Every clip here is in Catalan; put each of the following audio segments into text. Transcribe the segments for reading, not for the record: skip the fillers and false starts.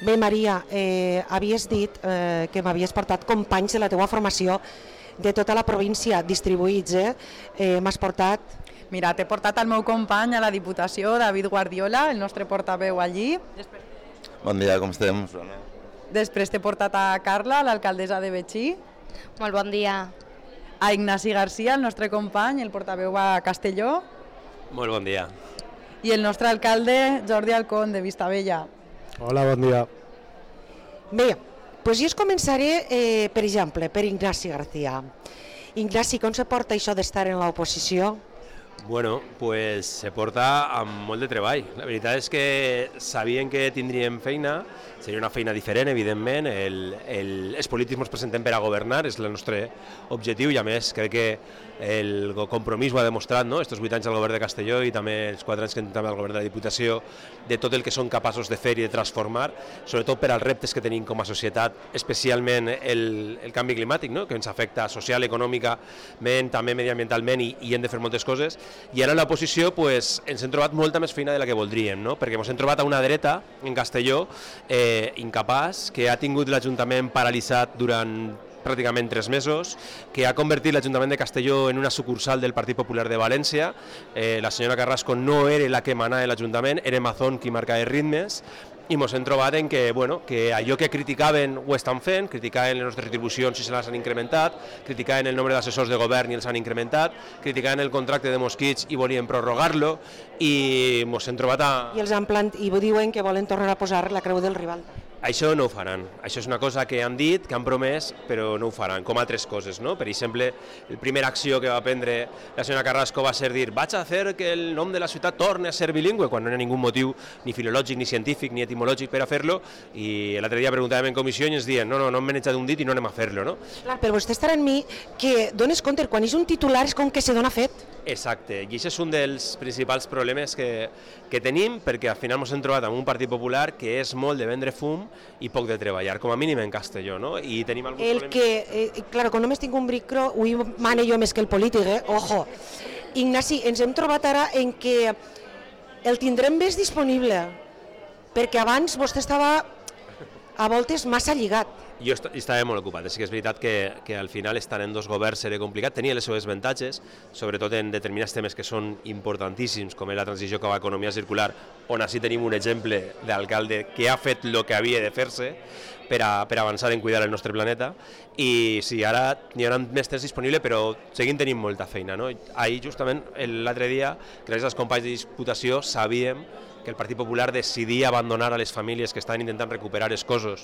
Bé, Maria, havies dit que m'havies portat companys de la teua formació de tota la província distribuïts, m'has portat... Mira, t'he portat el meu company a la Diputació, David Guardiola, el nostre portaveu allí. Bon dia, com estem? Després t'he portat a Carla, l'alcaldessa de Betxí. Molt bon dia. A Ignasi Garcia, el nostre company, el portaveu a Castelló. Molt bon dia. I el nostre alcalde, Jordi Alcón, de Vistabella. Hola, bon dia. Bé, doncs jo començaré, per exemple, per Ignasi García. Ignasi, com se porta això d'estar en l'oposició? Bueno, pues se porta amb molt de treball. La veritat és que sabien que tindríem feina, seria una feina diferent, evidentment. Els polítics ens presentem per a governar, és el nostre objectiu, i a més crec que el compromís ho ha demostrat, no? Estos 8 anys al govern de Castelló i també els 4 anys que tenim al govern de la Diputació, de tot el que són capaços de fer i de transformar, sobretot per als reptes que tenim com a societat, especialment el canvi climàtic, no? Que ens afecta social, econòmicament, també mediambientalment, i hem de fer moltes coses. I ara en l'oposició pues, ens hem trobat molta més feina de la que voldríem, no? Perquè ens hem trobat a una dreta en Castelló incapaç, que ha tingut l'Ajuntament paralitzat durant pràcticament 3 mesos, que ha convertit l'Ajuntament de Castelló en una sucursal del Partit Popular de València. La senyora Carrasco no era la que manava l'Ajuntament, era Mazón qui marcava els ritmes, i ens hem trobat en que, bueno, que allò que criticaven ho estan fent, criticaven les nostres retribucions i se les han incrementat, criticaven el nombre d'assessors de govern i els han incrementat, criticaven el contracte de mosquits i volien prorrogar-lo, i ens hem trobat a... I els i diuen que volen tornar a posar la creu del rival. Això no ho faran, això és una cosa que han dit, que han promès, però no ho faran, com altres coses, no? Per exemple, la primera acció que va prendre la senyora Carrasco va ser dir vaig a fer que el nom de la ciutat torni a ser bilingüe, quan no hi ha ningú motiu ni filològic, ni científic, ni etimològic per a fer-lo, i l'altre dia preguntàvem en comissió i ens diuen no hem menjat un dit i no anem a fer-lo, no? Clar, però vostè estarà en mi que dones compte, quan és un titular és com que se dona fet. Exacte, i això és un dels principals problemes que tenim, perquè al final ens hem trobat amb un Partit Popular que és molt de vendre fum i poc de treballar, com a mínim en Castelló, no? I tenim alguns problemes... Claro, com només tinc un micro, avui mane jo més que el polític, ojo. Ignasi, ens hem trobat ara en què el tindrem més disponible, perquè abans vostè estava a voltes massa lligat. Jo estava molt ocupat, sí que és veritat que al final estar en 2 governs serà complicat, tenia les seves avantatges, sobretot en determinats temes que són importantíssims, com és la transició cap a l'economia circular, on així tenim un exemple d'alcalde que ha fet el que havia de fer-se per avançar en cuidar el nostre planeta, i sí, ara n'hi haurà més temps disponible, però seguim tenint molta feina, no? Ahir, justament, l'altre dia, gràcies als companys de Diputació, sabíem que el Partit Popular decidia abandonar a les famílies que estaven intentant recuperar els cossos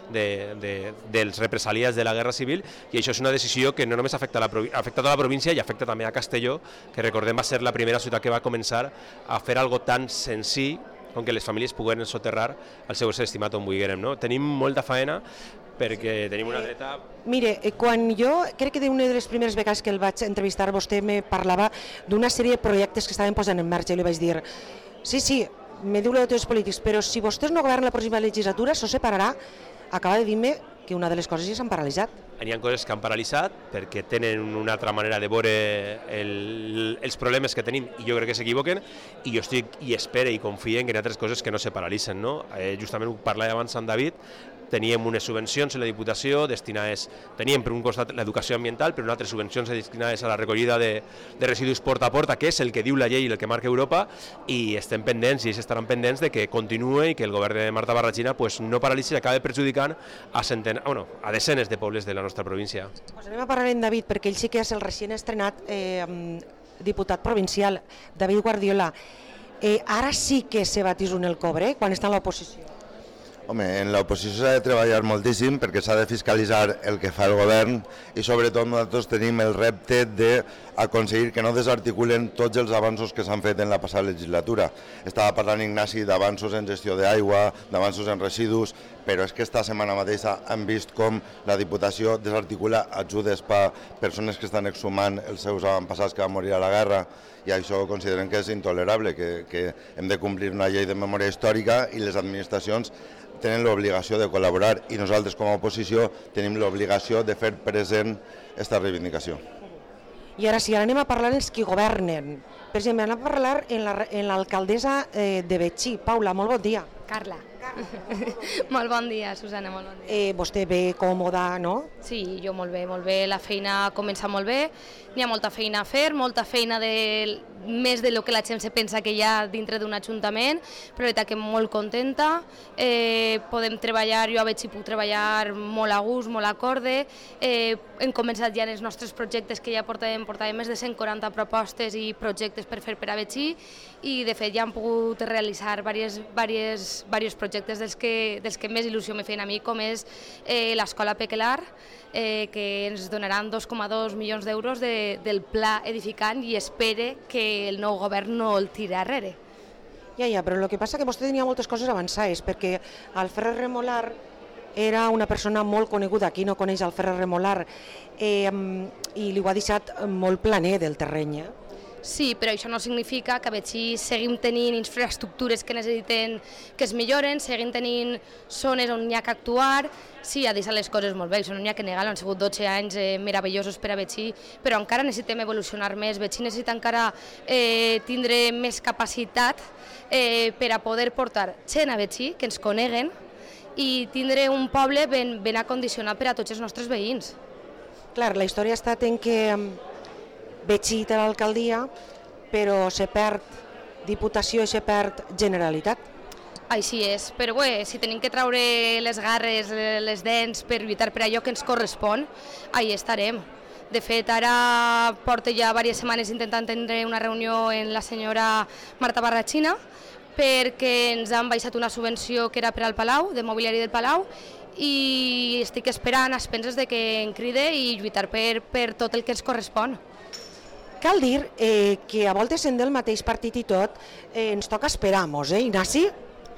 dels represaliats de la Guerra Civil, i això és una decisió que no només afecta tota la província i afecta també a Castelló, que recordem va ser la primera ciutat que va començar a fer algo tan senzill com que les famílies pogueren soterrar el seu ésser estimat on vulguérem, no? Tenim molta faena perquè tenim una dreta... Mire, quan jo crec que d'una de les primeres vegades que el vaig entrevistar vostè me parlava d'una sèrie de projectes que estaven posant en marxa i li vaig dir sí, me diu de tots els polítics, però si vostès no governen la pròxima legislatura, això se pararà. Acaba de dir-me que una de les coses ja s'han paralitzat. Hi ha coses que han paralitzat perquè tenen una altra manera de veure els problemes que tenim, i jo crec que s'equivoquen, i jo estic i espero i confio en que hi ha altres coses que no se paralitzen, no? Justament ho parlava abans amb David, teníem unes subvencions en la Diputació destinades, teníem per un costat l'educació ambiental, però unes altres subvencions destinades a la recollida de residus porta a porta, que és el que diu la llei i el que marca Europa, i estem pendents i ells estaran pendents de que continuï i que el govern de Marta Barragina pues, no paralitzi i acabi perjudicant a desenes de pobles de la nostra província. Pues anem a parlar amb David, perquè ell sí que és el recient estrenat diputat provincial, David Guardiola. Ara sí que se batís un el cobre quan està en l'oposició. Home, en l'oposició s'ha de treballar moltíssim perquè s'ha de fiscalitzar el que fa el govern i sobretot nosaltres tenim el repte d'aconseguir que no desarticulen tots els avanços que s'han fet en la passada legislatura. Estava parlant Ignasi d'avanços en gestió d'aigua, d'avanços en residus, però és que esta setmana mateixa hem vist com la Diputació desarticula ajudes per persones que estan exhumant els seus avantpassats que van morir a la guerra, i això considerem que és intolerable, que hem de complir una llei de memòria històrica i les administracions tenen l'obligació de col·laborar i nosaltres com a oposició tenim l'obligació de fer present aquesta reivindicació. I ara sí, ara anem a parlar dels qui governen. Per exemple, anem a parlar en l'alcaldessa de Betxí. Paula, molt bon dia. Carla. Molt bon dia, Susana, molt bon dia. Vostè ve còmoda, no? Sí, jo molt bé. La feina comença molt bé, n'hi ha molta feina a fer, molta feina més de lo que la gent se pensa que hi ha dintre d'un ajuntament, però la veritat que molt contenta, podem treballar, jo a Betxí puc treballar molt a gust, molt acorde, hem començat ja els nostres projectes que ja portàvem més de 140 propostes i projectes per fer per a Betxí i de fet ja hem pogut realitzar diversos projectes dels que més il·lusió me feien a mi, com és l'Escola Pequelar, que ens donaran 2,2 milions d'euros del pla edificant i espere que el nou govern no el tiri arrere. Ja, però el que passa és que vostè tenia moltes coses avançades, perquè Alferrer Remolar era una persona molt coneguda, qui no coneix Alferrer Remolar, i li ho ha deixat molt planer del terreny. Sí, però això no significa que a Betxí seguim tenint infraestructures que necessiten que es milloren, seguim tenint zones on hi ha que actuar. Sí, ha deixat les coses molt bé, això no n'hi ha que negar, han sigut 12 anys meravellosos per a Betxí, però encara necessitem evolucionar més. Betxí necessita encara tindre més capacitat per a poder portar gent a Betxí, que ens coneguen, i tindre un poble ben acondicionat per a tots els nostres veïns. Clar, la història ha estat en què Betxí té l'alcaldia, però se perd Diputació i se perd Generalitat. Així és, però bé, si tenim que treure les garres, les dents per lluitar per allò que ens correspon, ahí estarem. De fet, ara porto ja diverses setmanes intentant tindre una reunió amb la senyora Marta Barrachina perquè ens han baixat una subvenció que era per al Palau, de mobiliari del Palau, i estic esperant a expenses de que em cride i lluitar per tot el que ens correspon. Cal dir que a voltes sent del mateix partit i tot ens toca esperar-nos, Ignasi?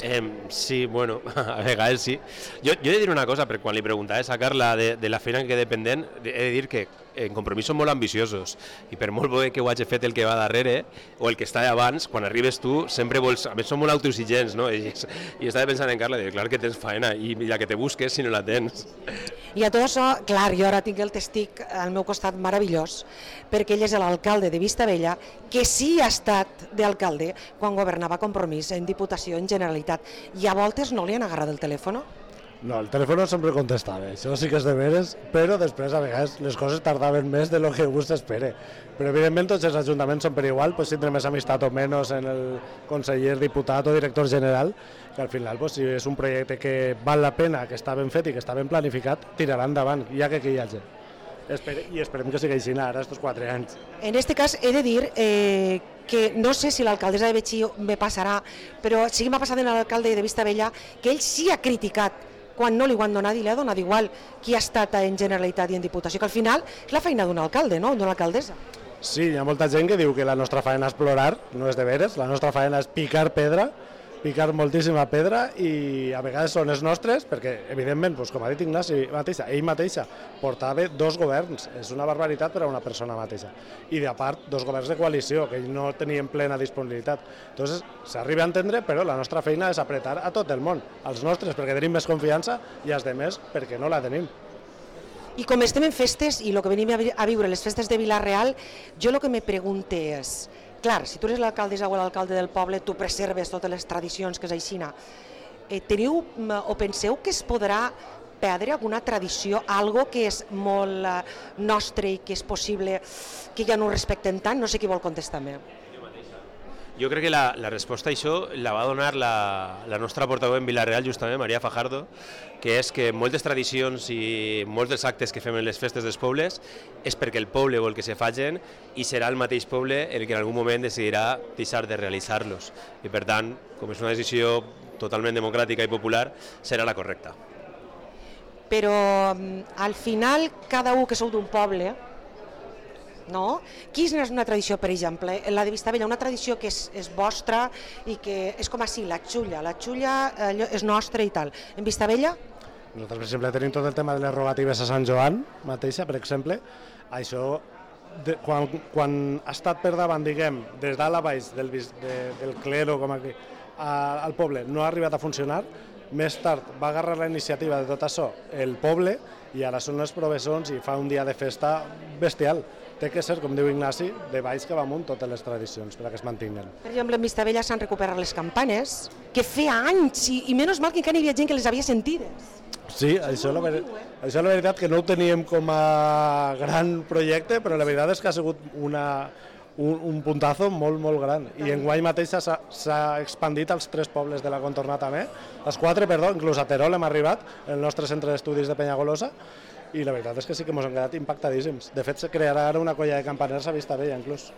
Sí, bueno, a vegades sí. Jo he de dir una cosa, perquè quan li preguntaves a Carla de la feina que dependent, he de dir que en Compromís són molt ambiciosos i per molt bé que ho hagi fet el que va darrere o el que està abans, quan arribes tu sempre vols, a més són molt autoexigents, no? I estava pensant en Carla, clar que tens feina i la que te busques si no la tens. I a tot això, clar, jo ara tinc el testic al meu costat meravellós, perquè ell és l'alcalde de Vistabella, que sí ha estat d'alcalde quan governava Compromís en Diputació, en Generalitat, i a voltes no li han agarrat el telèfon? No, el telèfon sempre contestava, això sí que és de veres, però després a vegades les coses tardaven més de lo que vostè espera. Però evidentment tots els ajuntaments són per igual, pues, tindre més amistat o menys en el conseller, diputat o director general, que al final pues, si és un projecte que val la pena, que està ben fet i que està ben planificat, tirarà endavant, ja que hi hagi. I esperem que sigui així ara, estos 4 anys. En aquest cas he de dir que no sé si l'alcaldessa de Betxí me passarà, però sí que m'ha passat en l'alcalde de Vistabella que ell sí ha criticat quan no li ho han donat i li ha donat igual qui ha estat en Generalitat i en Diputació, que al final és la feina d'un alcalde, no? D'una alcaldessa. Sí, hi ha molta gent que diu que la nostra feina és plorar, no és de veres, la nostra feina és picar pedra, picar moltíssima pedra i a vegades són els nostres, perquè evidentment, com ha dit Ignasi mateixa, ell mateixa portava 2 governs, és una barbaritat per a una persona mateixa, i de part 2 governs de coalició, que ell no tenien plena disponibilitat. Entonces, s'arriba a entendre, però la nostra feina és apretar a tot el món, als nostres perquè tenim més confiança i als demés perquè no la tenim. I com estem en festes i el que venim a viure les festes de Vila-real, jo el que me pregunto és, clar, si tu eres l'alcaldessa o l'alcalde del poble, tu preserves totes les tradicions que és aixina. Teniu o penseu que es podrà perdre alguna tradició, algo que és molt nostre i que és possible que ja no ho respecten tant? No sé qui vol contestar-me. Jo crec que la resposta a això la va donar la nostra portaveu en Vila-real, justament, Maria Fajardo, que és que moltes tradicions i molts dels actes que fem en les festes dels pobles és perquè el poble vol que se facin i serà el mateix poble el que en algun moment decidirà deixar de realitzar-los. I per tant, com és una decisió totalment democràtica i popular, serà la correcta. Però al final cada un que sou d'un poble, no? Quina és una tradició, per exemple, la de Vistabella, una tradició que és vostra i que és com així, la xulla és nostra i tal. En Vistabella? Nosaltres, per exemple, tenim tot el tema de les rogatives a Sant Joan mateixa, per exemple. Això, quan ha estat per davant, diguem, des dalt a baix del clero com aquí, al poble, no ha arribat a funcionar. Més tard va agarrar la iniciativa de tot això el poble i ara són les professors i fa un dia de festa bestial. Té que ser, com diu Ignasi, de baix que va amunt totes les tradicions per a que es mantinguen. Per exemple, en Vistabella s'han recuperat les campanes. que feia anys, i menys mal que encara hi havia gent que les havia sentides. Sí, això la veritat que no ho teníem com a gran projecte, però la veritat és que ha sigut un puntazo molt, molt gran. I enguany mateix s'ha expandit als 3 pobles de la contorna també, als 4, perdó, inclús a Terol hem arribat, el nostre centre d'estudis de Penyagolosa, i la veritat és que sí que ens hem quedat impactadíssims. De fet, se crearà ara una colla de campaners a Vistabella, inclús.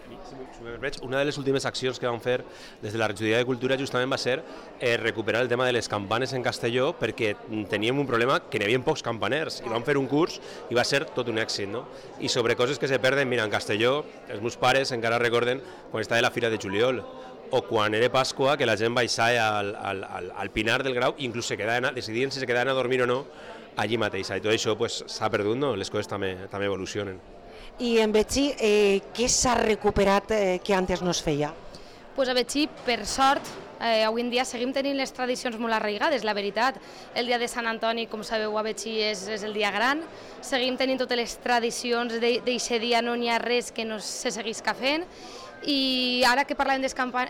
Una de les últimes accions que vam fer des de la regidoria de Cultura justament va ser recuperar el tema de les campanes en Castelló, perquè teníem un problema que n'hi havia pocs campaners i vam fer un curs i va ser tot un èxit, no? I sobre coses que se perden, mira, en Castelló els meus pares encara recorden quan estava la Fira de Juliol o quan era Pasqua, que la gent baixava al Pinar del Grau i inclús decidien si se quedaven a dormir o no allí mateix. I tot això s'ha perdut, no? Les coses també evolucionen. I en Betxí, què s'ha recuperat que antes no es feia? Pues a Betxí, per sort, avui en dia seguim tenint les tradicions molt arraigades, la veritat. El dia de Sant Antoni, com sabeu, a Betxí és el dia gran. Seguim tenint totes les tradicions d'aquest dia, no n'hi ha res que no se seguisca fent. I ara que parlem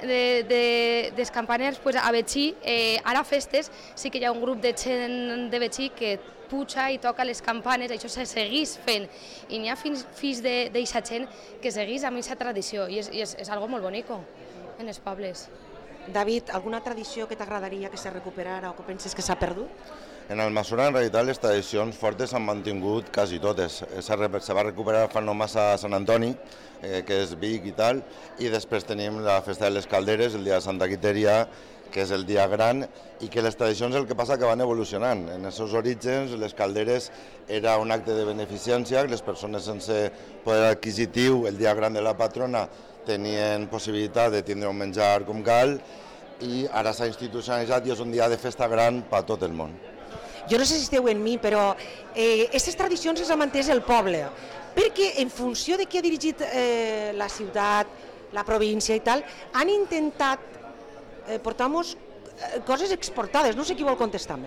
dels campaners, pues a Betxí, ara a festes, sí que hi ha un grup de gent de Betxí que puja i toca les campanes, això se segueix fent. I n'hi ha fills d'aquesta gent que segueix amb aquesta tradició i és algo molt bonico en els pobles. David, alguna tradició que t'agradaria que se recuperara o que penses que s'ha perdut? En Almassora, en realitat, les tradicions fortes s'han mantingut quasi totes. Se va recuperar fa no massa a Sant Antoni, que és Vic i tal, i després tenim la festa de les calderes, el dia de Santa Quiteria, que és el dia gran, i que les tradicions el que passa que van evolucionant. En els seus orígens, les calderes era un acte de beneficència, les persones sense poder adquisitiu, el dia gran de la patrona, tenien possibilitat de tindre un menjar com cal, i ara s'ha institucionalitzat i és un dia de festa gran per tot el món. Jo no sé si esteu en mi, però aquestes tradicions les ha mantès el poble, perquè en funció de qui ha dirigit la ciutat, la província i tal, han intentat portar-nos coses exportades. No sé qui vol contestar-me.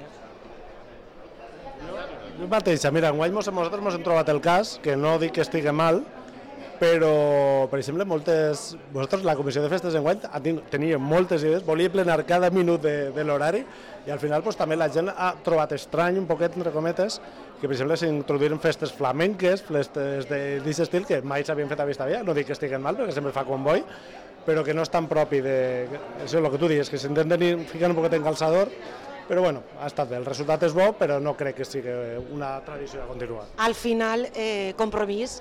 Jo mateixa, mira, enguany nosaltres ens hem trobat el cas, que no dic que estigui mal, però, per exemple, vosaltres, la comissió de festes enguany, tenia moltes idees, volia plenar cada minut de l'horari, i al final també la gent ha trobat estrany, un poquet, entre cometes, que, per exemple, s'introduïren festes flamenques, festes d'aquest estil, que mai s'havien fet a Vistabella, no dic que estiguen mal, perquè sempre fa convoi, però que no és tan propi de... Això és el que tu dius, que s'intenten ficar un poquet en calçador, però bueno, ha estat bé. El resultat és bo, però no crec que sigui una tradició a continuar. Al final, Compromís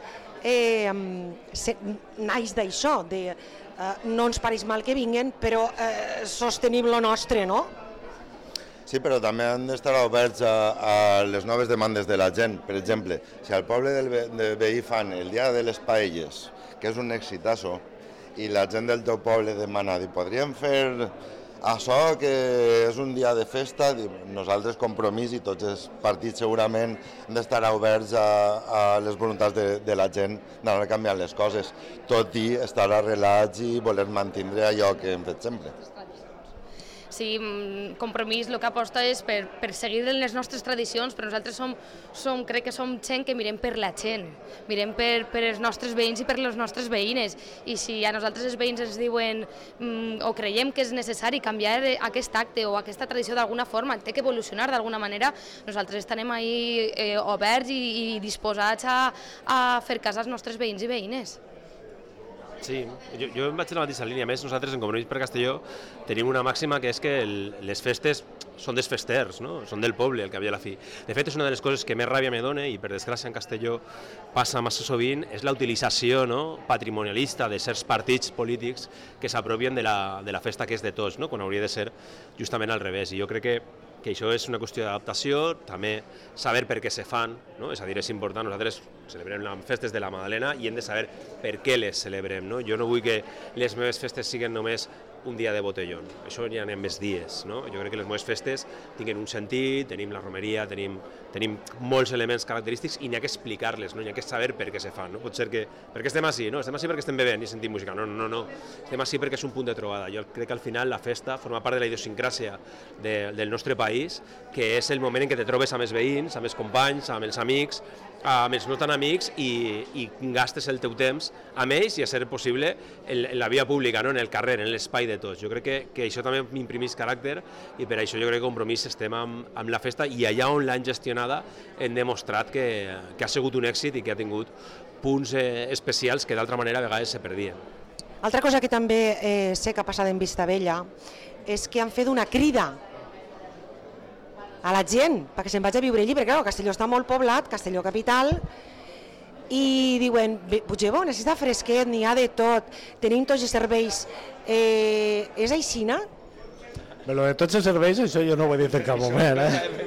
naix d'això, de no ens pareix mal que vinguin, però sostenim lo nostre, no? Sí, però també han d'estar oberts a les noves demandes de la gent. Per exemple, si al poble de Veí fan el dia de les paelles, que és un exitasso, i la gent del teu poble demana, podríem fer això que és un dia de festa, nosaltres Compromís i tots els partits segurament han d'estar oberts a les voluntats de la gent d'anar canviant les coses, tot i estar arrelats i voler mantindre allò que hem fet sempre. Sí, Compromís el que aposta és per seguir les nostres tradicions, però nosaltres crec que som gent que mirem per la gent, mirem per els nostres veïns i per les nostres veïnes, i si a nosaltres els veïns ens diuen o creiem que és necessari canviar aquest acte o aquesta tradició d'alguna forma, té que evolucionar d'alguna manera, nosaltres estarem ahí oberts i disposats a fer cas als nostres veïns i veïnes. Sí, jo em vaig en la mateixa línia. A més, nosaltres en Compromís per Castelló tenim una màxima que és que les festes són dels festers, no? Són del poble, al cap i a la fi. De fet, és una de les coses que més ràbia me dona, i per desgràcia en Castelló passa massa sovint, és la utilització patrimonialista de certs partits polítics que s'apropien de la festa que és de tots, quan hauria de ser justament al revés. I jo crec que això és una qüestió d'adaptació, també saber per què se fan, és a dir, és important, nosaltres celebrem les festes de la Madalena i hem de saber per què les celebrem. Jo no vull que les meves festes siguin només un dia de botellón, això n'hi ha més dies. Jo crec que les meves festes tinguin un sentit, tenim la romeria, tenim molts elements característics i n'hi ha que explicar-les, n'hi ha que saber per què se fan. Pot ser que perquè estem així, estem així perquè estem bevent i sentim música, no, estem així perquè és un punt de trobada. Jo crec que al final la festa forma part de la idiosincràsia del nostre país país, que és el moment en què te trobes amb els veïns, amb els companys, amb els amics, amb els no tan amics i gastes el teu temps amb ells i, a ser possible, en la via pública, no? En el carrer, en l'espai de tots. Jo crec que això també m'imprimís caràcter i per això jo crec que Compromís estem amb la festa i allà on l'han gestionada hem demostrat que ha sigut un èxit i que ha tingut punts especials que d'altra manera a vegades se perdien. Altra cosa que també sé que ha passat en Vistabella és que han fet una crida a la gent perquè se'n vagi a viure allí, perquè clar, Castelló està molt poblat, Castelló capital, i diuen, Puigdemont, necessita fresquet, n'hi ha de tot, tenim tots els serveis. És aixina? Però de tots els serveis, això jo no ho he dit en cap moment.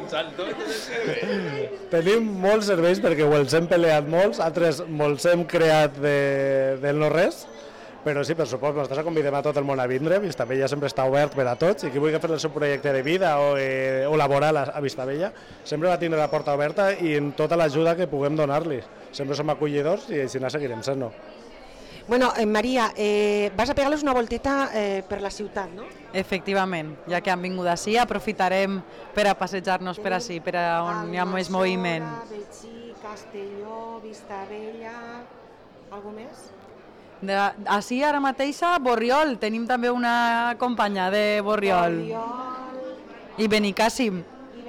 Tenim molts serveis perquè o els hem peleat molts, altres molts hem creat del no-res, però sí, per supost, nosaltres convidem a tot el món a vindre. Vistabella sempre està obert per a tots i qui vulgui fer el seu projecte de vida o laboral a Vistabella sempre va tindre la porta oberta i en tota l'ajuda que puguem donar-li. Sempre som acollidors i així seguirem sent-no. Bueno, Maria, vas a pegar-les una volteta per la ciutat, no? Efectivament, ja que han vingut així, aprofitarem per a passejar-nos per així, per a on hi ha més moviment. Betxí, Castelló, Vistabella, algú més? Així ara mateixa, Borriol, tenim també una companya de Borriol. I Benicàssim.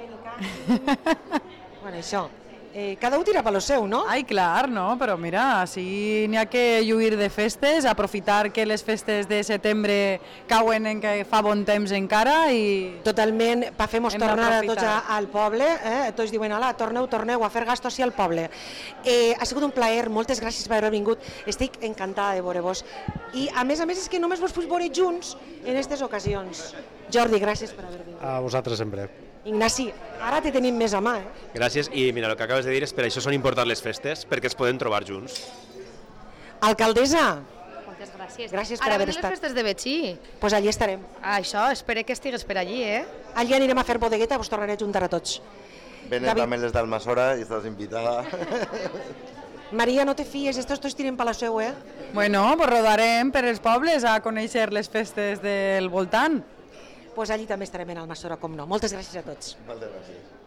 Bueno, això. Cada un tira per lo seu, no? Ai, clar, no? Però mira, així n'hi ha que lluir de festes, aprofitar que les festes de setembre cauen en que fa bon temps encara i... Totalment, pa fem-nos tornar a tots al poble, tots diuen, ala, torneu a fer gastos al poble. Ha sigut un plaer, moltes gràcies per haver vingut, estic encantada de veure-vos. I a més és que només vos puc veure junts en aquestes ocasions. Jordi, gràcies per haver vingut. A vosaltres sempre. Ignasi, ara te tenim més a mà, Gràcies, i mira, el que acabes de dir és per això són importants les festes, perquè es poden trobar junts. Alcaldessa, Moltes gràcies. Gràcies per haver estat. Ara venen les festes de Betxí. pues allí estarem. Això, espero que estigues per allí, Allí anirem a fer bodegueta, vos tornaré a juntar a tots. Venen també les d'Almassora i estàs invitada. Maria, no te fies, estos tiren per la seu, Bueno, pues rodarem per els pobles a conèixer les festes del voltant. Pues allí també estarem en Almassora, com no. Moltes gràcies a tots. Moltes gràcies.